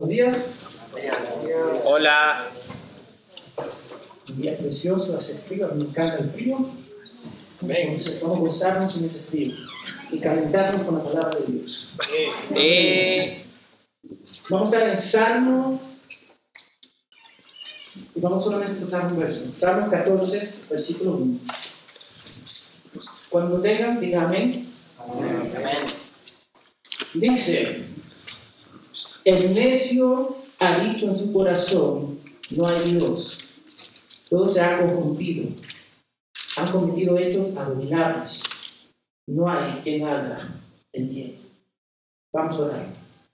Buenos días. Hola. Un día precioso, hace frío, me encanta el frío. Entonces, vamos a gozarnos en ese frío y calentarnos con la palabra de Dios. Vamos a estar en Salmo y vamos solamente a tocar un verso. Salmo 14, versículo 1. Cuando tengan, digan amén. Amén. Dice: el necio ha dicho en su corazón, no hay Dios. Todo se ha corrompido. Han cometido hechos abominables. No hay quien haga el bien. Vamos a orar.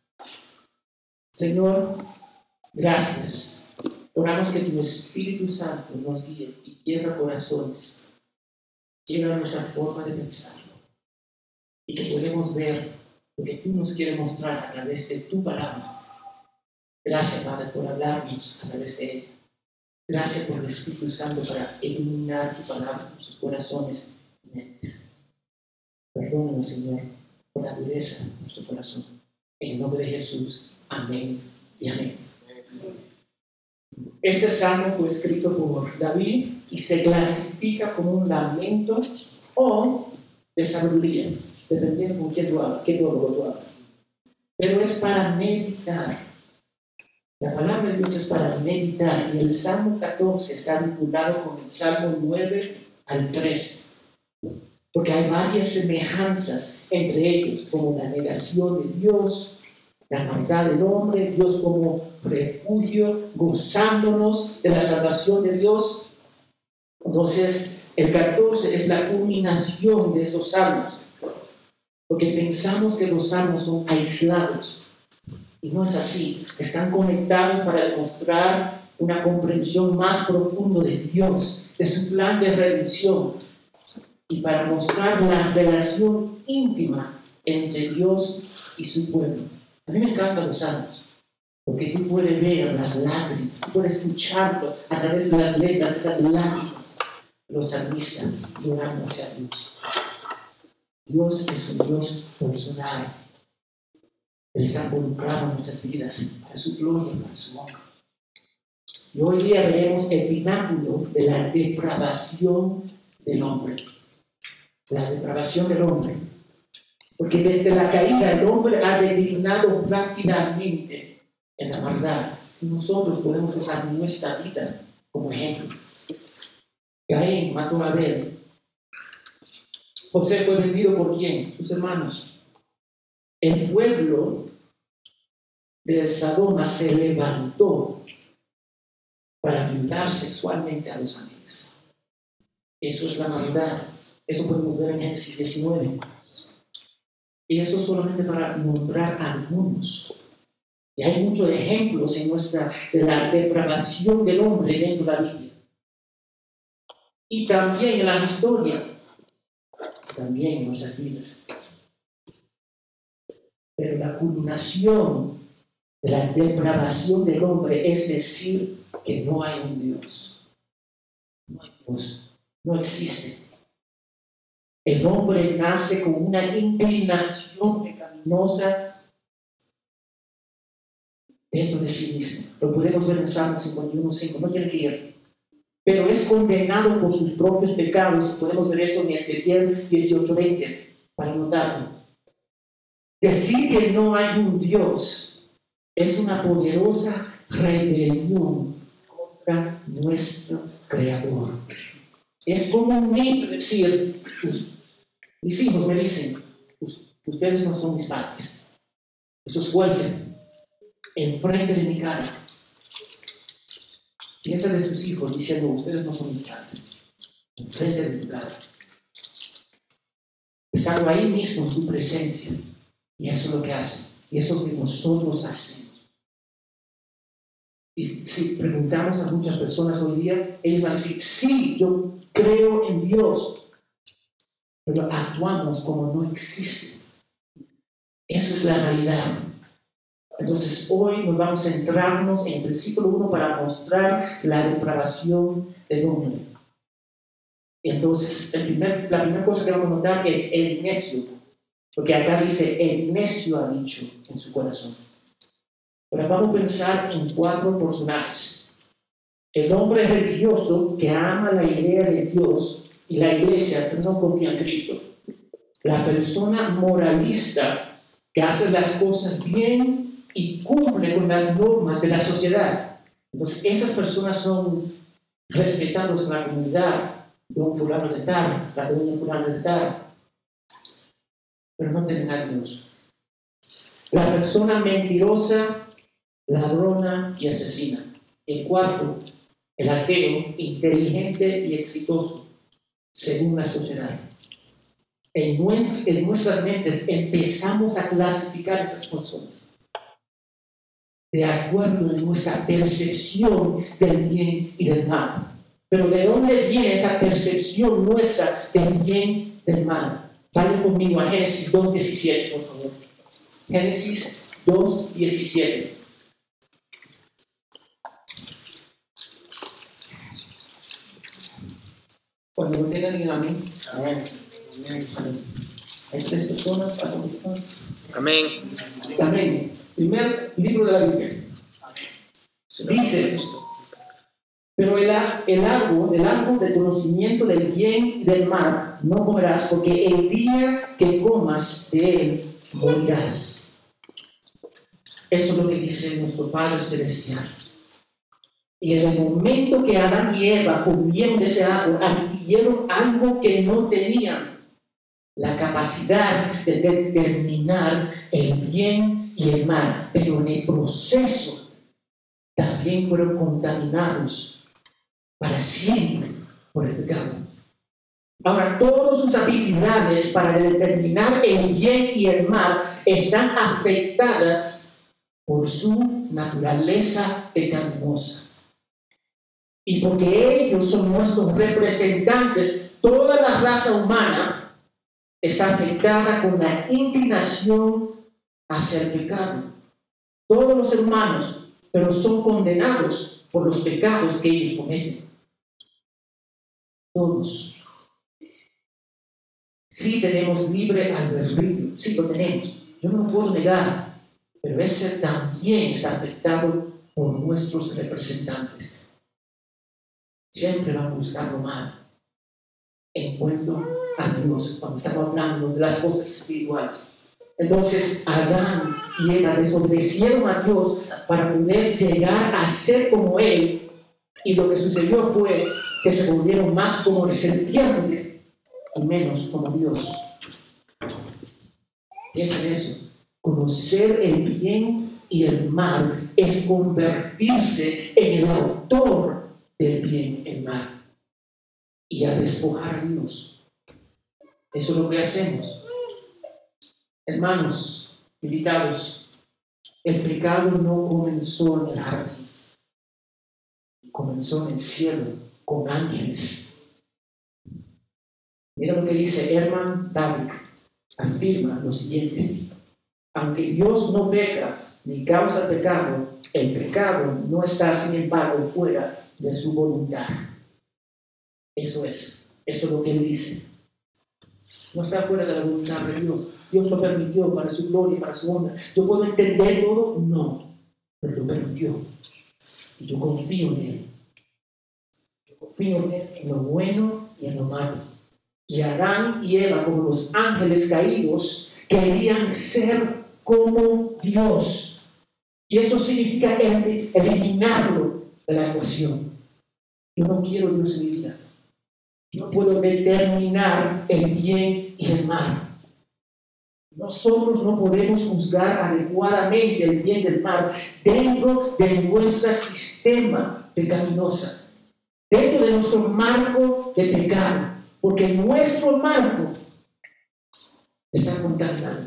Señor, gracias. Oramos que tu Espíritu Santo nos guíe y quiebra corazones. Quiebra nuestra forma de pensar. Y que podamos ver lo que tú nos quieres mostrar a través de tu palabra. Gracias, Padre, por hablarnos a través de ella. Gracias por el Espíritu Santo para iluminar tu palabra en sus corazones y mentes. Perdónanos, Señor, por la dureza de nuestro corazón. En el nombre de Jesús. Amén y amén. Este salmo fue escrito por David y se clasifica como un lamento o de sabiduría, dependiendo con qué teólogo tú hablas. Pero es para meditar. La palabra de Dios es para meditar, y el Salmo 14 está vinculado con el Salmo 9 al 13, porque hay varias semejanzas entre ellos, como la negación de Dios, la maldad del hombre, Dios como refugio, gozándonos de la salvación de Dios. Entonces, el 14 es la culminación de esos salmos, porque pensamos que los salmos son aislados. Y no es así. Están conectados para demostrar una comprensión más profunda de Dios, de su plan de redención, y para mostrar la relación íntima entre Dios y su pueblo. A mí me encantan los salmos, porque tú puedes ver las lágrimas, tú puedes escucharlo a través de las letras, esas lágrimas, los salmistas llorando hacia Dios. Dios es un Dios personal. Él está involucrado en nuestras vidas para su gloria, para su honra. Y hoy día veremos el pináculo de la depravación del hombre. La depravación del hombre. Porque desde la caída el hombre ha declinado rápidamente en la maldad. Y nosotros podemos usar nuestra vida como ejemplo. Caín mató a Abel. José fue vendido ¿por quién? Sus hermanos. El pueblo de Sodoma se levantó para violar sexualmente a los ángeles. Eso es la maldad. Eso podemos ver en Génesis 19. Y eso solamente para nombrar a algunos. Y hay muchos ejemplos de la depravación del hombre dentro de la Biblia. Y también en la historia. También en nuestras vidas. Pero la culminación de la depravación del hombre es decir que no hay un Dios. No hay Dios. No existe. El hombre nace con una inclinación pecaminosa dentro de sí mismo. Lo podemos ver en Salmo 51:5. No tiene que ir. Pero es condenado por sus propios pecados. Podemos ver eso en Ezequiel 18:20 para notarlo. Decir que no hay un Dios es una poderosa rebelión contra nuestro Creador. Es como un niño decir, mis hijos me dicen, ustedes no son mis padres. Eso es fuerte, enfrente de mi cara. Piensa de sus hijos diciendo, ustedes no son mis padres, enfrente de mi cara. Estando ahí mismo en su presencia. Y eso es lo que hace. Y eso es lo que nosotros hacemos. Y si preguntamos a muchas personas hoy día, ellos van a decir, sí, yo creo en Dios. Pero actuamos como no existe. Eso es la realidad. Entonces hoy nos vamos a centrarnos en el versículo 1 para mostrar la depravación del hombre. Entonces la primera cosa que vamos a notar es el necio. Porque acá dice, el necio ha dicho en su corazón. Ahora vamos a pensar en 4 personajes. El hombre religioso que ama la idea de Dios y la iglesia que no confía en Cristo. La persona moralista que hace las cosas bien y cumple con las normas de la sociedad. Entonces, esas personas son respetados en la comunidad. Don fulano de tal, la doña fulano de tal. Pero no tienen a Dios. La persona mentirosa, ladrona y asesina. El 4, el ateo, inteligente y exitoso, según la sociedad. En nuestras mentes empezamos a clasificar esas personas de acuerdo a nuestra percepción del bien y del mal. Pero ¿de dónde viene esa percepción nuestra del bien y del mal? Vayan conmigo a Génesis 2:17, por favor. Génesis 2:17. Cuando lo tengan, digan amén. Amén. Hay 3 personas, 4 personas. Amén. Amén. Primer libro de la Biblia. Dice, pero el árbol del conocimiento del bien y del mal no comerás, porque el día que comas de él morirás. Eso es lo que dice nuestro Padre Celestial. Y en el momento que Adán y Eva comieron de ese árbol, adquirieron algo que no tenían: la capacidad de determinar el bien y el mal. Pero en el proceso también fueron contaminados para siempre por el pecado. Ahora, todas sus habilidades para determinar el bien y el mal están afectadas por su naturaleza pecaminosa. Y porque ellos son nuestros representantes, toda la raza humana está afectada con la inclinación hacia el pecado. Todos los hermanos, pero son condenados por los pecados que ellos cometen. Todos. Sí tenemos libre albedrío, sí lo tenemos. Yo no lo puedo negar, pero ese también está afectado por nuestros representantes. Siempre van a buscar lo malo en cuanto a Dios, cuando estamos hablando de las cosas espirituales. Entonces, Adán y Eva desobedecieron a Dios para poder llegar a ser como Él, y lo que sucedió fue que se volvieron más como el serpiente y menos como Dios. Piensa en eso. Conocer el bien y el mal es convertirse en el autor del bien y el mal, y a despojar a Dios. Eso es lo que hacemos. Hermanos, invitados, el pecado no comenzó en el jardín, comenzó en el cielo con ángeles. Mira lo que dice Herman Bavinck, afirma lo siguiente: aunque Dios no peca ni causa el pecado no está sin embargo fuera de su voluntad. Eso es lo que él dice. No está fuera de la voluntad de Dios. Dios lo permitió para su gloria, para su honra. ¿Yo puedo entender todo? No, pero lo permitió. Y yo confío en Él. Yo confío en Él, en lo bueno y en lo malo. Y Adán y Eva, como los ángeles caídos, querían ser como Dios. Y eso significa eliminarlo de la ecuación. Yo no quiero Dios en mi vida. No puedo determinar el bien y el mal. Nosotros no podemos juzgar adecuadamente el bien y el mal dentro de nuestro sistema pecaminoso, dentro de nuestro marco de pecado, porque nuestro marco está contaminado.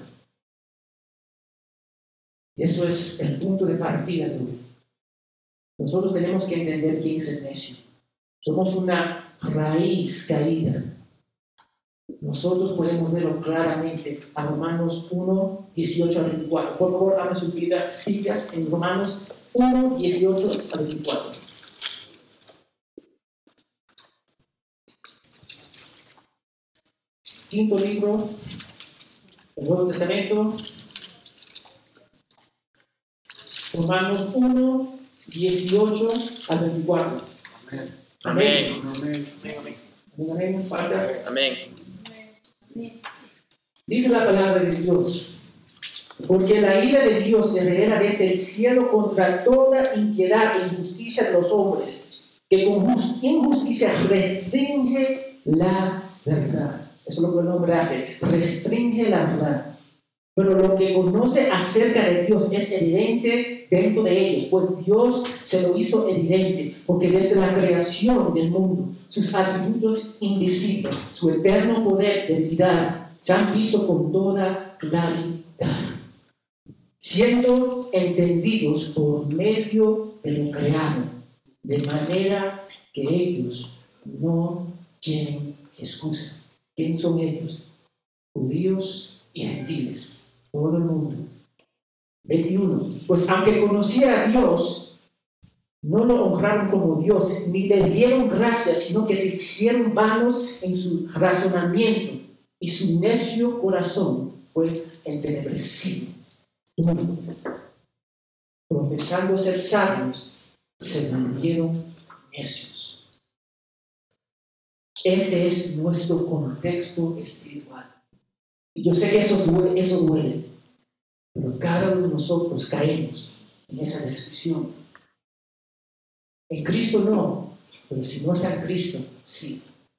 Y eso es el punto de partida de hoy. Nosotros tenemos que entender quién es el necio. Somos una raíz caída. Nosotros podemos verlo claramente a Romanos 1, 18 a 24. Por favor, abran sus Biblias en Romanos 1, 18 a 24. Quinto libro del Nuevo Testamento. Romanos 1, 18 al 24. Amén. Amén. Amén. Dice la palabra de Dios: porque la ira de Dios se revela desde el cielo contra toda impiedad e injusticia de los hombres, que con injusticia restringe la verdad. Eso es lo que el hombre hace, restringe la verdad. Pero lo que conoce acerca de Dios es evidente dentro de ellos, pues Dios se lo hizo evidente, porque desde la creación del mundo, sus atributos invisibles, su eterno poder de deidad, se han visto con toda claridad, siendo entendidos por medio de lo creado, de manera que ellos no tienen excusa. ¿Quiénes son ellos? Judíos y gentiles. Todo el mundo. 21. Pues aunque conocía a Dios, no lo honraron como Dios, ni le dieron gracias, sino que se hicieron vanos en su razonamiento, y su necio corazón fue entenebrecido. Profesando ser sabios, se volvieron necios. Este es nuestro contexto espiritual. Y yo sé que eso duele, pero cada uno de nosotros caemos en esa descripción. En Cristo no, pero si no está en Cristo, sí.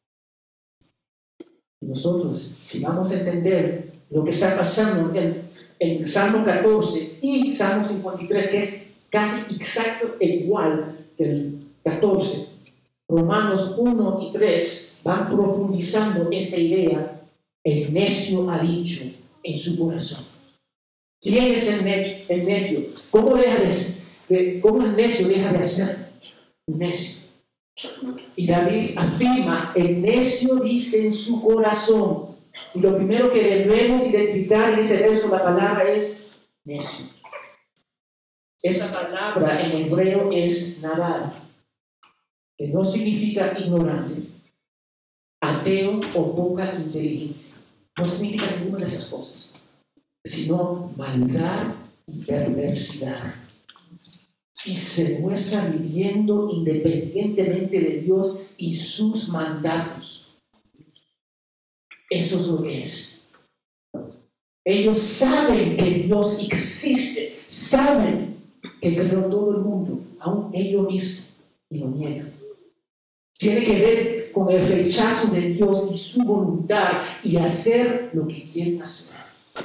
Y nosotros, si vamos a entender lo que está pasando en Salmo 14 y Salmo 53, que es casi exacto e igual que el 14, Romanos 1 y 3 van profundizando esta idea. El necio ha dicho en su corazón. ¿Quién es el necio? ¿Cómo el necio deja de ser un necio? Y David afirma: el necio dice en su corazón. Y lo primero que debemos identificar en ese verso, la palabra es necio. Esa palabra en hebreo es naval, que no significa ignorante, ateo o poca inteligencia. No significa ninguna de esas cosas, sino maldad y perversidad. Y se muestra viviendo independientemente de Dios y sus mandatos. Eso es lo que es. Ellos saben que Dios existe, saben que creó todo el mundo, aún ellos mismos, y lo niegan. Tiene que ver con el rechazo de Dios y su voluntad y hacer lo que quieren hacer.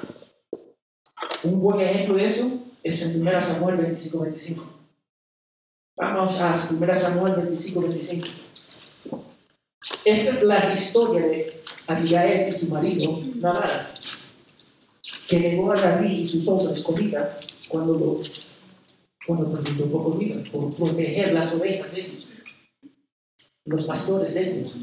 Un buen ejemplo de eso es en 1 Samuel 25:25. Vamos a 1 Samuel 25:25. Esta es la historia de Abigail y su marido Nabal, que negó a David y sus hombres comida cuando permitió comida por proteger las ovejas de ellos, los pastores de ellos.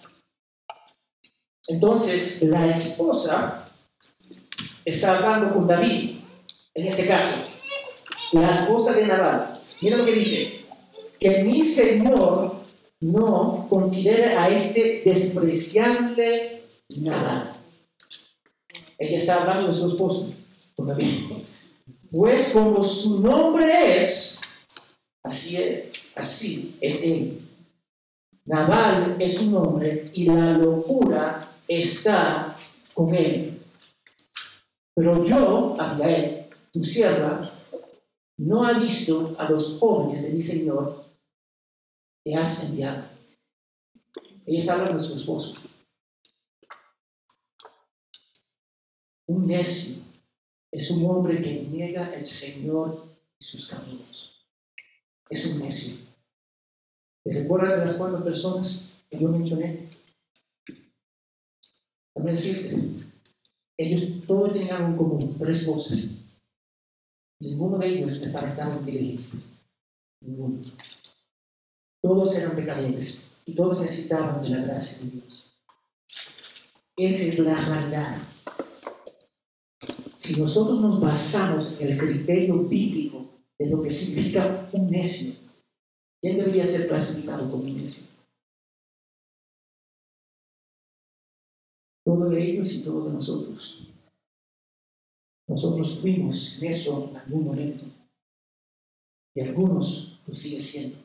Entonces la esposa está hablando con David, en este caso, la esposa de Nabal. Mira lo que dice: que mi señor no considere a este despreciable Nabal. Ella está hablando de su esposo, con David. Pues como su nombre es, así es él. Nabal es un hombre y la locura está con él. Pero yo, Abigail, tu sierva, no ha visto a los jóvenes de mi señor que has enviado. Ella está hablando de su esposo. Un necio es un hombre que niega al Señor y sus caminos. Es un necio. ¿Te recuerdas de las 4 personas que yo mencioné? También decirte, ellos todos tenían algo en común, 3 cosas. Ninguno de ellos le faltaba inteligencia. Ninguno. Todos eran pecadores y todos necesitaban de la gracia de Dios. Esa es la realidad. Si nosotros nos basamos en el criterio bíblico de lo que significa un necio, ¿quién debería ser clasificado como un necio? Todo de ellos y todo de nosotros. Nosotros fuimos necios en algún momento. Y algunos lo siguen siendo.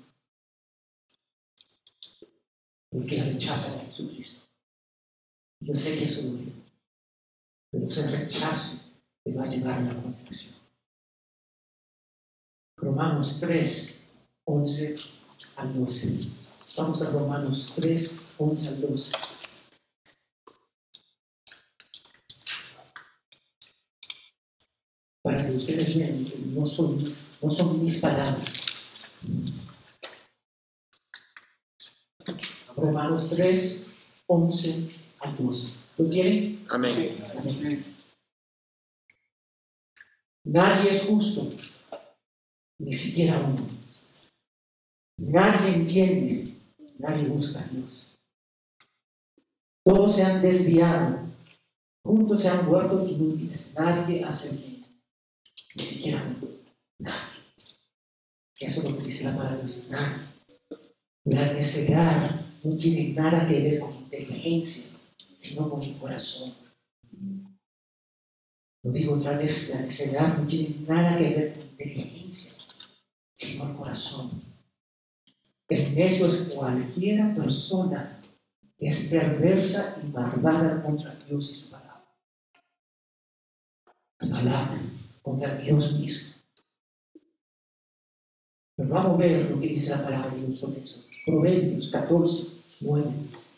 Porque rechazan a Jesucristo. Yo sé que eso duele, pero ese rechazo te va a llevar a la condenación. Romanos 3, 11 al 12. Vamos a Romanos 3, 11 al 12. Para que ustedes vean que no son mis palabras. Romanos 3, 11 al 12. ¿Lo tienen? Amén. Amén. Nadie es justo, ni siquiera uno. Nadie entiende, nadie busca a Dios. Todos se han desviado, juntos se han vuelto inútiles. Nadie hace bien, ni siquiera uno. Nadie. Eso es lo que dice la palabra de Dios. Nadie. La necedad no tiene nada que ver con inteligencia, sino con el corazón. Lo digo otra vez, la necedad no tiene nada que ver con inteligencia, sino el corazón. El necio es cualquiera persona que es perversa y malvada contra Dios y su palabra. La palabra contra Dios mismo. Pero vamos a ver lo que dice la palabra de Dios sobre eso. Proverbios 14, 9.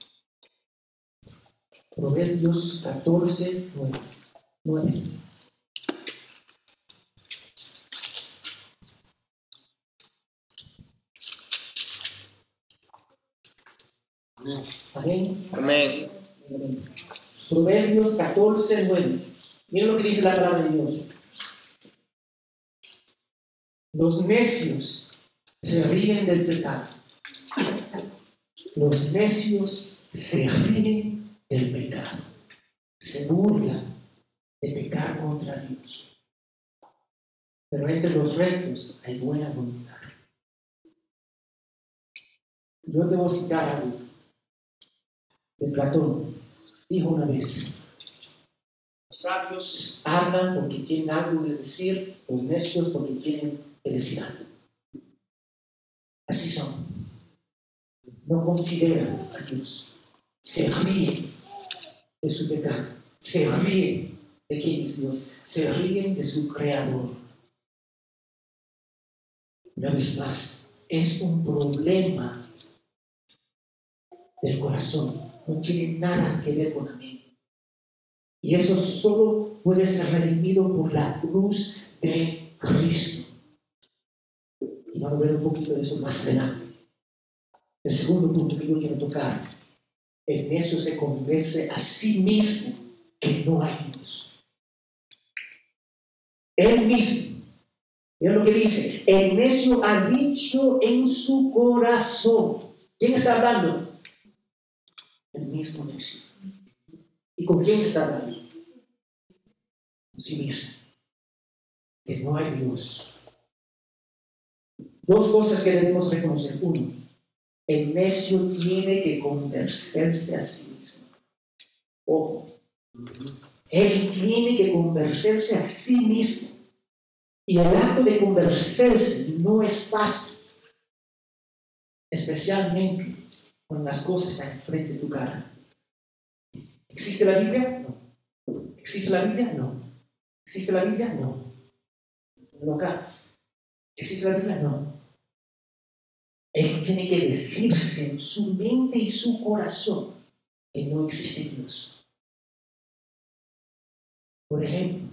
Proverbios 14, 9. Amén. Amén. Proverbios 14, 9. Miren lo que dice la palabra de Dios. Los necios se ríen del pecado. Los necios se ríen del pecado. Se burlan de pecar contra Dios. Pero entre los rectos hay buena voluntad. Yo te voy a citar algo de Platón. Dijo una vez: los sabios hablan porque tienen algo que decir, los necios porque tienen que decir algo. Así son. No consideran a Dios. Se ríen de su pecado. Se ríen de quién es Dios. Se ríen de su creador. Una vez más, es un problema del corazón. No tiene nada que ver con la mente. Y eso solo puede ser redimido por la cruz de Cristo. Y vamos a ver un poquito de eso más adelante. El segundo punto que yo quiero tocar: el necio se convence a sí mismo que no hay Dios. Él mismo. Mira lo que dice: el necio ha dicho en su corazón. ¿Quién está hablando? El mismo necio. ¿Y con quién se está hablando? Con sí mismo. Que no hay Dios. Dos cosas que debemos reconocer. Uno, el necio tiene que convencerse a sí mismo. Ojo. Él tiene que convencerse a sí mismo. Y el acto de convencerse no es fácil. Especialmente cuando las cosas están enfrente de tu cara. ¿Existe la Biblia? No. ¿Existe la Biblia? No. ¿Existe la Biblia? No. Pero acá. ¿Existe la Biblia? No. Él tiene que decirse en su mente y su corazón que no existe Dios. Por ejemplo,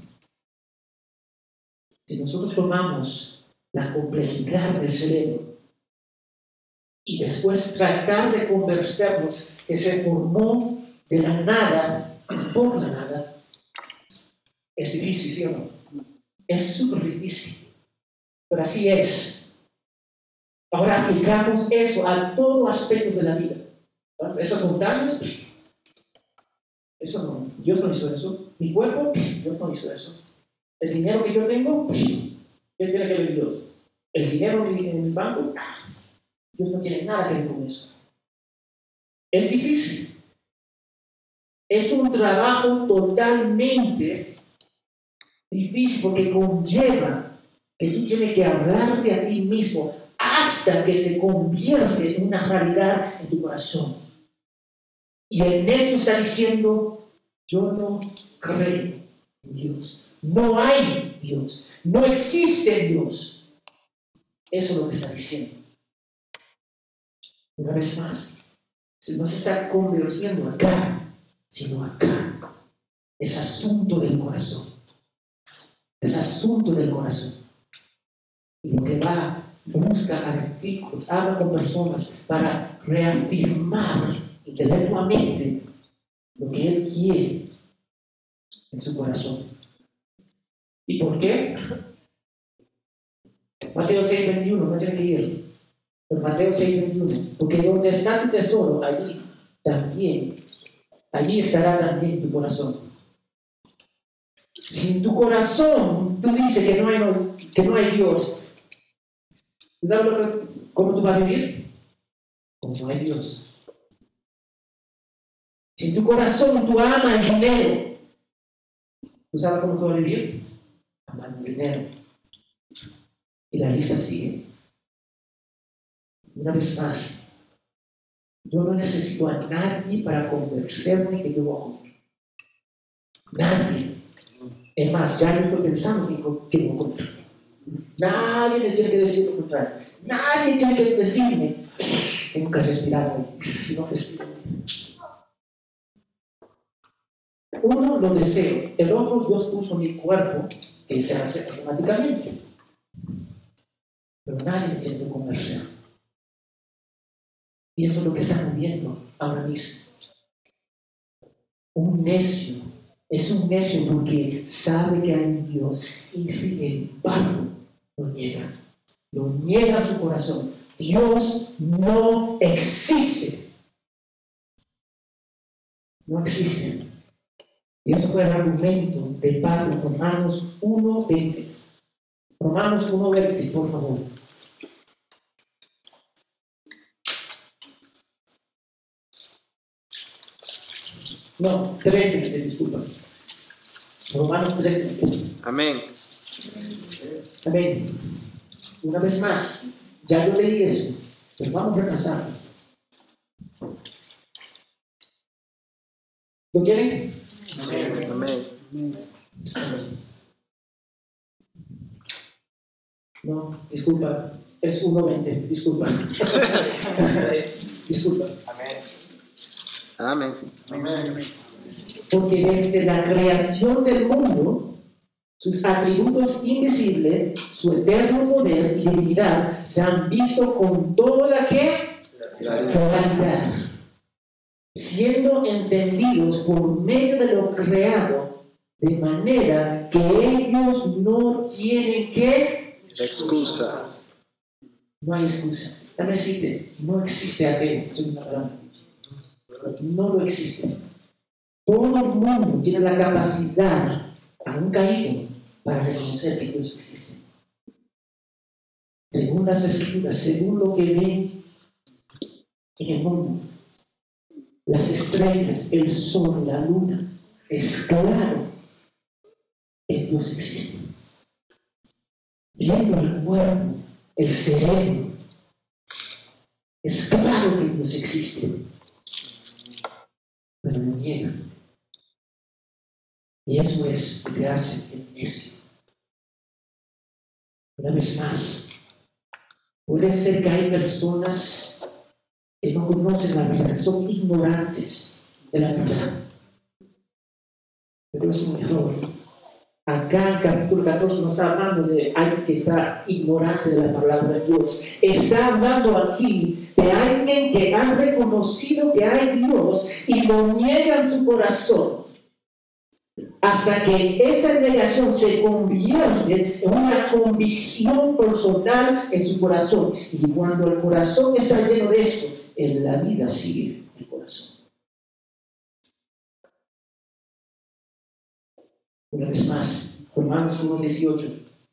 si nosotros tomamos la complejidad del cerebro y después tratar de convencernos que se formó de la nada y por la nada, es difícil, ¿sí o no? Es súper difícil, pero así es. Ahora aplicamos eso a todo aspecto de la vida. Esas montañas, eso no, Dios no hizo eso. Mi cuerpo, Dios no hizo eso. El dinero que yo tengo, ¿qué tiene que ver Dios? El dinero en mi banco, Dios no tiene nada que ver con eso. Es difícil. Es un trabajo totalmente difícil porque conlleva que tú tienes que hablarte a ti mismo hasta que se convierte en una realidad en tu corazón. Y el necio está diciendo, yo no creo en Dios. No hay Dios. No existe Dios. Eso es lo que está diciendo. Una vez más, si no se está convirtiendo acá, sino acá. Es asunto del corazón. Es asunto del corazón. Y lo que va, busca artículos, habla con personas para reafirmar intelectualmente lo que él quiere en su corazón. ¿Y por qué? Mateo 6:21, no tiene que ir. Pero Mateo 6:21, porque donde está tu tesoro, allí estará también tu corazón. Si en tu corazón tú dices que no hay Dios, ¿sabes cómo tú vas a vivir? Como no hay Dios. Si en tu corazón tú amas el dinero, ¿tú sabes cómo tú vas a vivir? Amando el dinero. Y la lista sigue. Una vez más, yo no necesito a nadie para convencerme que yo voy a comer. Nadie. Es más, ya yo estoy pensando que voy a comer. Nadie me tiene que decir lo contrario. Nadie tiene que decirme, tengo que respirar hoy. Si no respiro. Uno lo deseo, el otro Dios puso en mi cuerpo que se hace automáticamente. Pero nadie me tiene que convencer. Y eso es lo que estamos viendo ahora mismo. Un necio es un necio porque sabe que hay un Dios y sin embargo lo niega. Lo niega en su corazón. Dios no existe. No existe. Y eso fue el argumento de Pablo en Romanos 1:20. Romanos 1:20, por favor. No, 13, disculpa. Romanos 13. Amén. Amén. Una vez más, ya yo leí eso, pero vamos a repasarlo. ¿Lo quieren? Amén. No, disculpa, es 1:20, disculpa. Disculpa. Amén. Porque desde la creación del mundo, sus atributos invisibles, su eterno poder y divinidad se han visto con toda claridad, siendo entendidos por medio de lo creado, de manera que ellos no tienen excusa. No hay excusa. Dame decirte, no existe ateo, soy una palabra. No lo existe. Todo el mundo tiene la capacidad, aún caído, para reconocer que Dios existe. Según las escrituras, según lo que ven en el mundo, las estrellas, el sol, la luna, es claro que Dios existe. Viendo el cuerpo, el cerebro, es claro que Dios existe, pero lo niegan. Y eso es lo que hace el necio. Una vez más, puede ser que hay personas que no conocen la verdad, son ignorantes de la verdad. Pero es un error. Acá en capítulo 14 no está hablando de alguien que está ignorante de la palabra de Dios. Está hablando aquí de alguien que ha reconocido que hay Dios y lo niega en su corazón. Hasta que esa negación se convierte en una convicción personal en su corazón. Y cuando el corazón está lleno de eso, en la vida sigue el corazón. Una vez más, Romanos 1:18.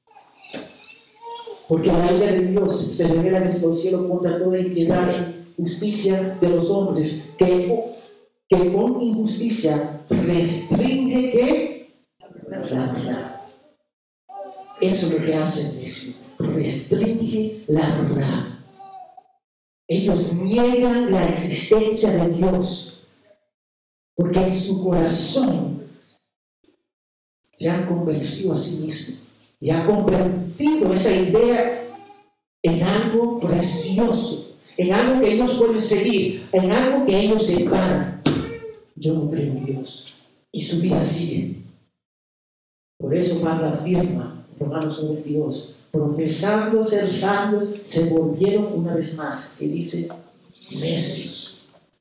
Porque la ira de Dios se revela desde los cielos contra toda impiedad e injusticia de los hombres, que con injusticia restringe ¿qué? La verdad. Eso es lo que hace el necio. Restringe la verdad. Ellos niegan la existencia de Dios porque en su corazón se han convencido a sí mismos y han convertido esa idea en algo precioso, en algo que ellos pueden seguir, en algo que ellos separan. Yo no creo en Dios. Y su vida sigue. Por eso Pablo afirma, Romanos 1:22, profesando ser sabios, se volvieron una vez más, que dice, necios.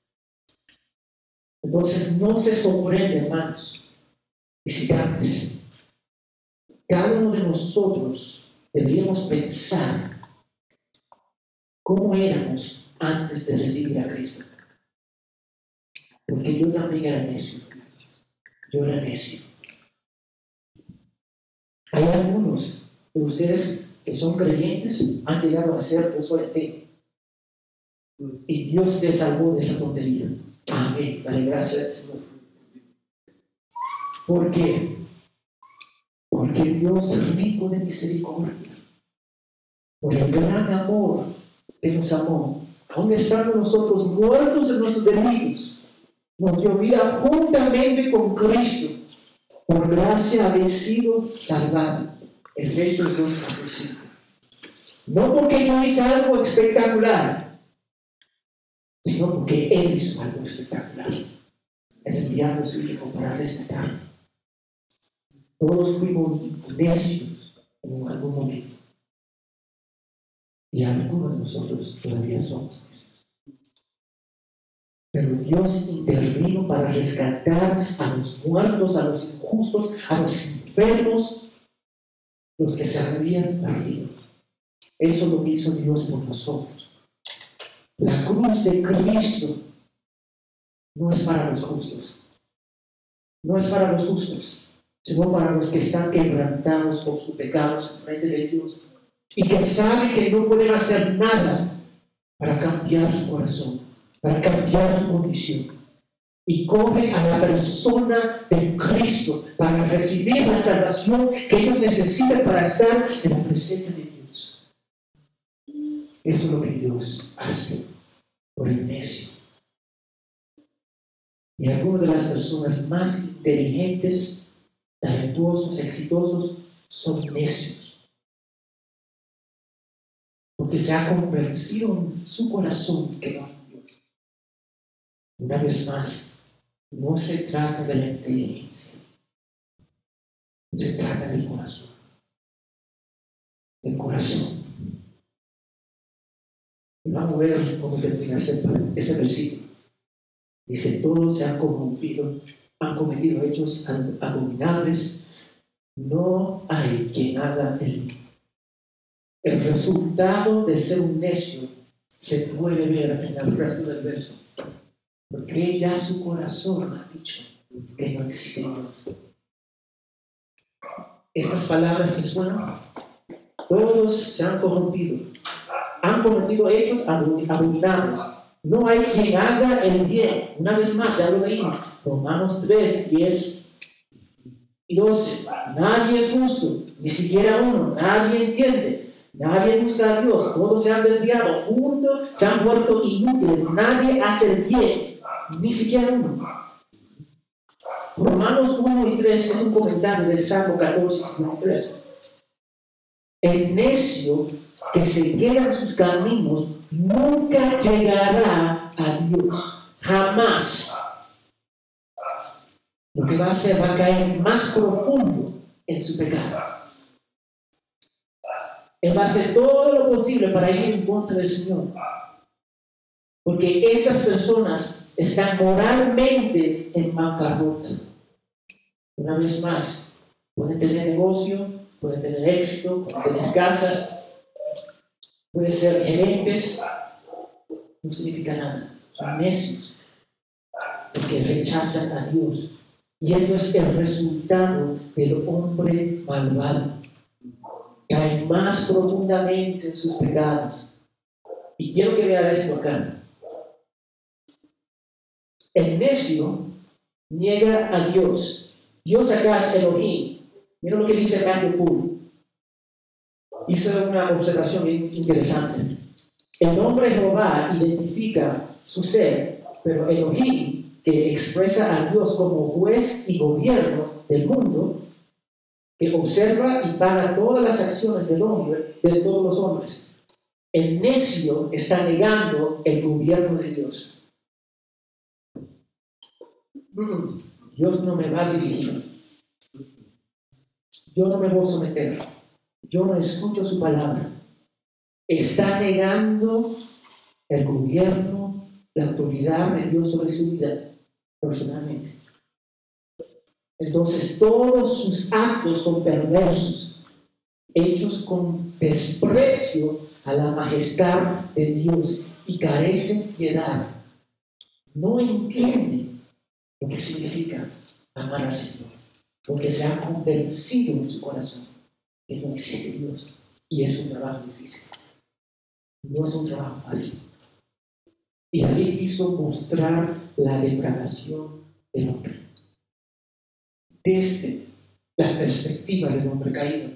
Entonces no se sorprende, hermanos, visitantes. Cada uno de nosotros deberíamos pensar cómo éramos antes de recibir a Cristo. Porque yo también era necio. Yo era necio. Hay algunos de ustedes que son creyentes, han llegado a ser fuerte. Y Dios te salvó de esa tontería. Amén. Dale gracias al Señor. ¿Por qué? Porque Dios es rico de misericordia. Por el gran amor que nos amó. Aún estando nosotros muertos en nuestros delitos, nos dio vida juntamente con Cristo. Por gracia habéis sido salvados. Efesios 2:5. No porque yo hice algo espectacular, sino porque Él hizo algo espectacular. El enviar a su Hijo para rescatar. Todos fuimos necios en algún momento. Y algunos de nosotros todavía somos necios. Pero Dios intervino para rescatar a los muertos, a los injustos, a los enfermos, los que se habían perdido. Eso es lo que hizo Dios por nosotros. La cruz de Cristo no es para los justos. No es para los justos, sino para los que están quebrantados por sus pecados en frente de Dios y que saben que no pueden hacer nada para cambiar su corazón, para cambiar su condición. Y corren a la persona de Cristo para recibir la salvación que ellos necesitan para estar en la presencia de Dios. Eso es lo que Dios hace por el necio. Y algunas de las personas más inteligentes, talentuosos, exitosos, son necios. Porque se ha convencido en su corazón que no hay Dios. Una vez más, no se trata de la inteligencia, se trata del corazón. El corazón. Y vamos a ver cómo termina ese versículo. Dice, todos se han corrompido, han cometido hechos abominables, no hay quien haga el bien. El resultado de ser un necio se puede ver en el resto del verso. Porque ya su corazón ha dicho que no existe Dios. Estas palabras te suenan. Todos se han corrompido. Han cometido hechos abominables. No hay quien haga el bien. Una vez más, ya lo leímos. Romanos 3, 10 y 12. Nadie es justo, ni siquiera uno. Nadie entiende. Nadie busca a Dios. Todos se han desviado. Juntos se han vuelto inútiles. Nadie hace el bien. Ni siquiera uno. Romanos 1 y 3 es un comentario del Salmo 14, 53. El necio que se queda en sus caminos nunca llegará a Dios. Jamás. Lo que va a hacer va a caer más profundo en su pecado. Él va a hacer todo lo posible para ir en contra del Señor. Porque estas personas están moralmente en bancarrota. Una vez más, pueden tener negocio, pueden tener éxito, pueden tener casas, pueden ser gerentes, no significa nada, son necios, porque rechazan a Dios. Y esto es el resultado del hombre malvado. Cae más profundamente en sus pecados. Y quiero que vean esto acá. El necio niega a Dios. Dios acá es Elohim. Mira lo que dice Matthew Poole. hice una observación interesante. El nombre Jehová identifica su ser, pero Elohim, que expresa a Dios como juez y gobierno del mundo, que observa y paga todas las acciones del hombre, de todos los hombres. El necio está negando el gobierno de Dios. Dios no me va a dirigir. Yo no me voy a someter. Yo no escucho su palabra. Está negando el gobierno, la autoridad de Dios sobre su vida personalmente. Entonces todos sus actos son perversos, hechos con desprecio a la majestad de Dios y carecen piedad. No entiende lo que significa amar al Señor, porque se ha convencido en su corazón que no existe Dios, y es un trabajo difícil. No es un trabajo fácil. Y David quiso mostrar la depravación del hombre desde la perspectiva del hombre caído.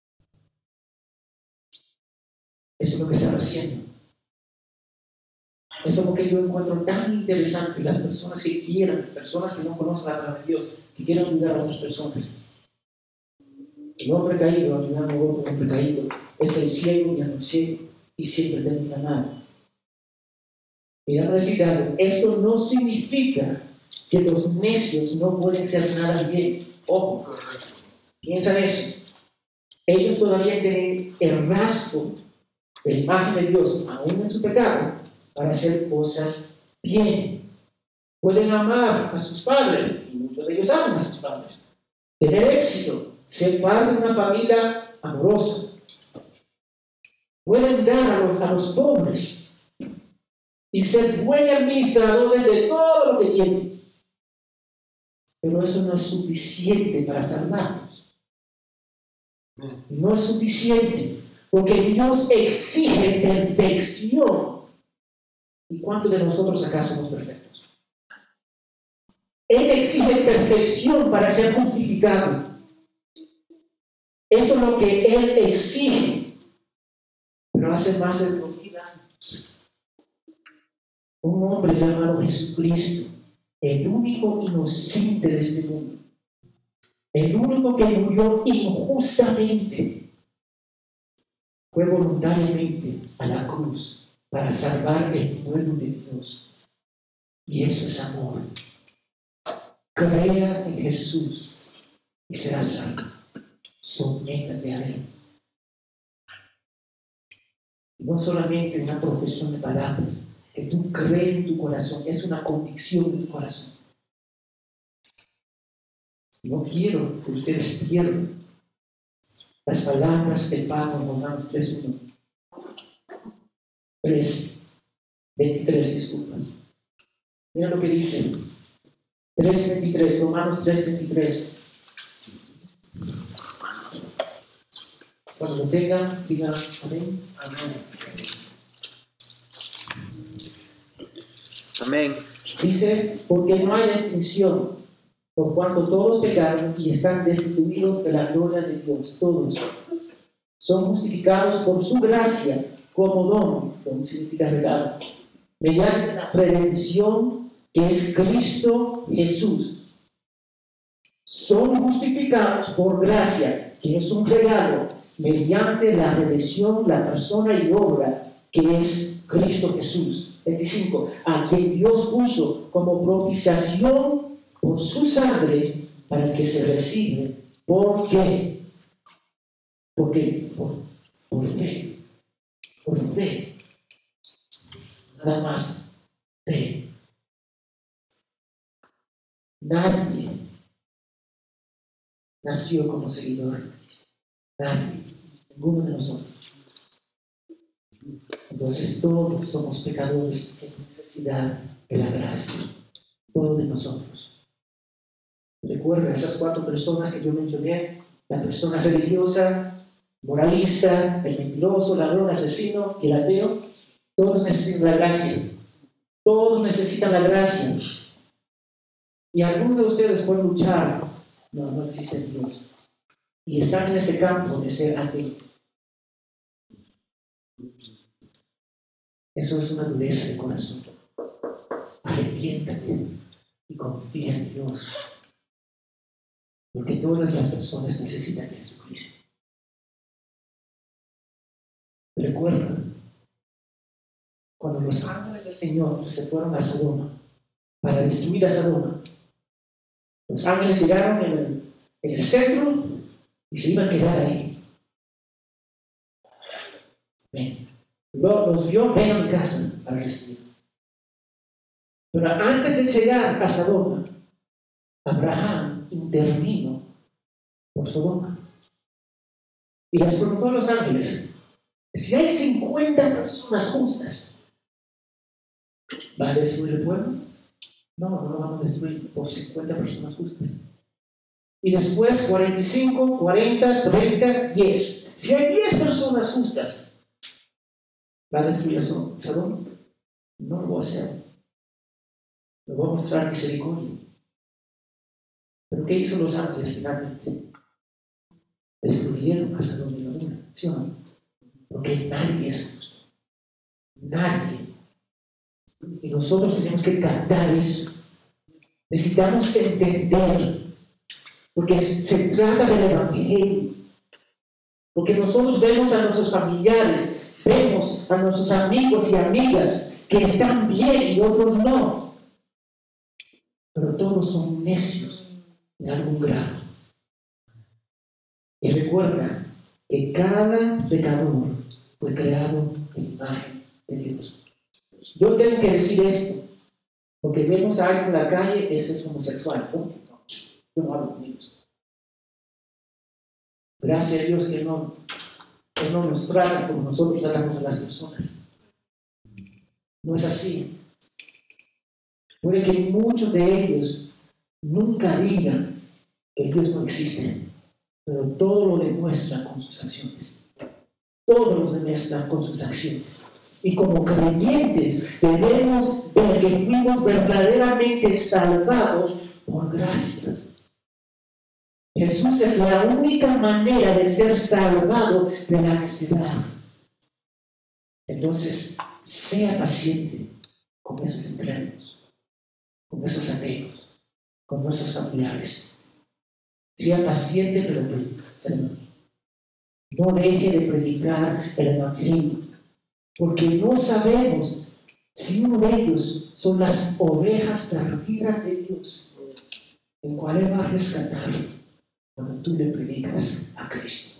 Eso es lo que estaba haciendo. Eso es lo que yo encuentro tan interesante. Las personas que quieran, personas que no conocen la palabra de Dios, que quieran ayudar a otras personas. El hombre caído, ayudando a otro hombre caído, es el ciego y el ciego, y siempre termina mal. Mira, para decir algo, esto no significa que los necios no pueden ser nada bien. Ojo, piensa eso. Ellos todavía tienen el rasgo de la imagen de Dios, aún en su pecado, para hacer cosas bien. Pueden amar a sus padres, y muchos de ellos aman a sus padres. Tener éxito, ser parte de una familia amorosa. Pueden dar a los pobres y ser buenos administradores de todo lo que tienen. Pero eso no es suficiente para salvarnos. No es suficiente, porque Dios exige perfección. ¿Y cuántos de nosotros acá somos perfectos? Él exige perfección para ser justificado. Eso es lo que Él exige. Pero hace más de 2000 años, un hombre llamado Jesucristo, el único inocente de este mundo, el único que murió injustamente, fue voluntariamente a la cruz para salvar el pueblo de Dios. Y eso es amor. Crea en Jesús y serás salvo. Sométate a Él. No solamente una profesión de palabras, que tú crees en tu corazón, es una convicción en tu corazón. No quiero que ustedes pierdan las palabras del Pablo en Romanos 3:1. 3:23, disculpas. Mira lo que dice. 3:23, Romanos 3:23. Cuando lo tengan, digan amén. Amén. Amén. Dice, porque no hay distinción, por cuanto todos pecaron y están destituidos de la gloria de Dios. Todos son justificados por su gracia como don significa regalo, mediante la redención que es Cristo Jesús. Son justificados por gracia, que es un regalo, mediante la redención, la persona y obra que es Cristo Jesús. 25. A quien Dios puso como propiciación por su sangre para el que se recibe. ¿Por qué? Porque por fe. Por fe. Nada más. Fe. Nadie nació como seguidor de Cristo. Nadie. Ninguno de nosotros. Entonces todos somos pecadores en necesidad de la gracia. Todos de nosotros. Recuerda esas 4 personas que yo mencioné: la persona religiosa, moralista, el mentiroso, ladrón, asesino y el ateo. Todos necesitan la gracia. Todos necesitan la gracia. Y algunos de ustedes pueden luchar. No existe Dios. Y están en ese campo de ser ateo. Eso es una dureza de corazón. Arrepiéntate y confía en Dios. Porque todas las personas necesitan a Jesucristo. Recuerda, cuando los ángeles del Señor se fueron a Sodoma para destruir a Sodoma, los ángeles llegaron en el centro y se iban a quedar ahí. Ven. Los vio, ven a mi casa para recibir. Pero antes de llegar a Sodoma, Abraham intervino por Sodoma y les preguntó a los ángeles: si hay 50 personas justas, ¿va a destruir el pueblo? No, no lo vamos a destruir por 50 personas justas. Y después 45, 40, 30, 10. Si hay 10 personas justas, ¿va a destruir Sodoma? No lo voy a hacer. Le voy a mostrar misericordia. ¿Pero qué hizo los ángeles finalmente? Destruyeron a Sodoma y Gomorra, ¿sí o no? Porque nadie es justo. Nadie. Y nosotros tenemos que captar eso. Necesitamos entender. Porque se trata del Evangelio. Porque nosotros vemos a nuestros familiares, vemos a nuestros amigos y amigas que están bien y otros no. Pero todos son necios en algún grado. Y recuerda que cada pecador fue creado en imagen de Dios. Yo tengo que decir esto, porque vemos a alguien en la calle, ese es homosexual. No, yo no hablo con ellos. Gracias a Dios que no nos trata como nosotros tratamos a las personas. No es así. Puede que muchos de ellos nunca digan que Dios no existe, pero todo lo demuestran con sus acciones. Todo lo demuestran con sus acciones. Y como creyentes debemos ver que fuimos verdaderamente salvados por gracia. Jesús es la única manera de ser salvado de la necedad. Entonces, sea paciente con esos enfermos, con esos ateos, con nuestros familiares. Sea paciente, pero no deje de predicar el Evangelio, porque no sabemos si uno de ellos son las ovejas perdidas de Dios, el cual Él va a rescatar cuando tú le predicas a Cristo.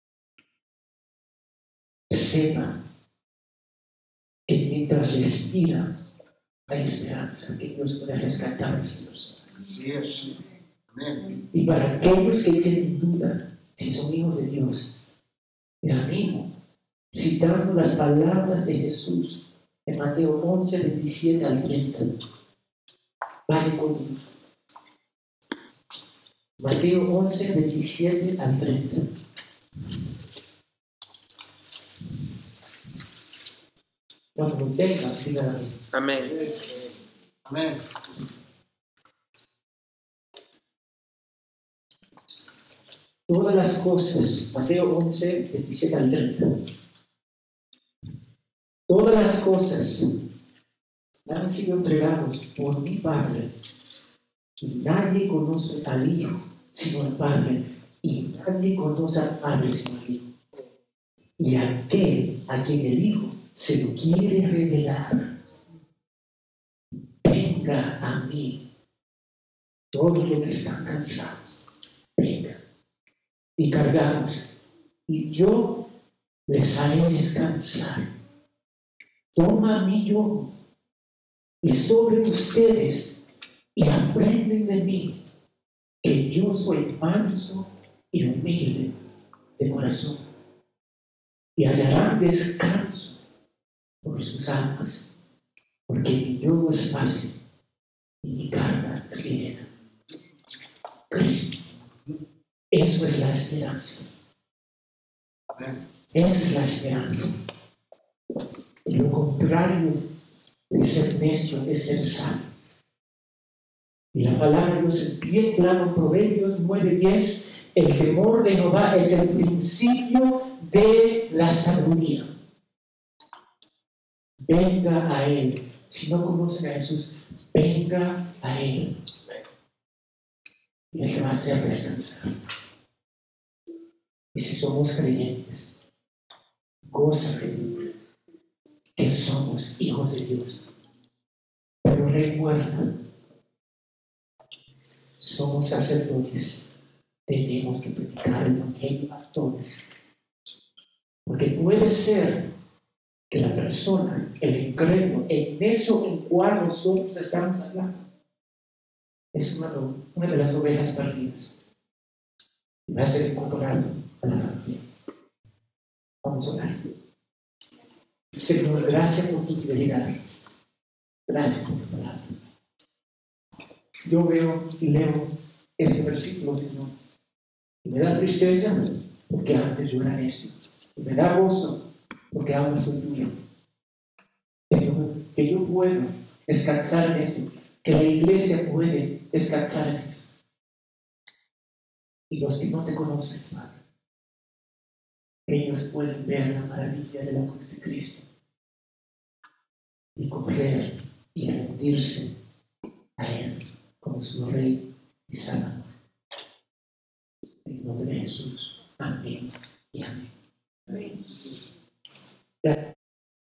Sepa que mientras respira hay esperanza, que Dios puede rescatar a esas personas. Así es. Amén. Y para aquellos que tienen duda si son hijos de Dios, les animo citando las palabras de Jesús en Mateo 11, 27 al 30. Vaya conmigo. Mateo 11, 27 al 30. Cuando lo tengan, digan amén. Amén. Amén. Todas las cosas, Mateo 11, 27 al 30. Todas las cosas han sido entregadas por mi Padre, y nadie conoce al Hijo sino al Padre, y nadie conoce al Padre sino al Hijo. Y aquel a quien el Hijo se lo quiere revelar, venga a mí, todos los que están cansados, venga y cargados, y yo les haré descansar. Toma mi yugo y sobre ustedes y aprenden de mí, que yo soy manso y humilde de corazón, y hallarán descanso por sus almas, porque mi yugo es fácil y mi carga es ligera. Cristo, eso es la esperanza. Esa es la esperanza. Y lo contrario de ser necio es ser sabio. Y la palabra de Dios es bien clara en Proverbios 9:10. El temor de Jehová es el principio de la sabiduría. Venga a Él. Si no conocen a Jesús, venga a Él. Y Él te va a hacer descansar. Y si somos creyentes, gózate que somos hijos de Dios. Pero recuerda, somos sacerdotes. Tenemos que predicar el evangelio a todos. Porque puede ser que la persona, el incrédulo, en eso en cual nosotros estamos hablando, es una de las ovejas perdidas. Y va a ser incorporado a la familia. Vamos a orar. Señor, gracias por tu fidelidad. Gracias por tu palabra. Yo veo y leo este versículo, Señor. Y me da tristeza porque antes yo era necio. Y me da gozo porque ahora soy tuyo. Que yo puedo descansar en eso. Que la iglesia puede descansar en eso. Y los que no te conocen, Padre, ellos pueden ver la maravilla de la cruz de Cristo y correr y rendirse a Él como su Rey y Salvador. En el nombre de Jesús. Amén y amén. Amén.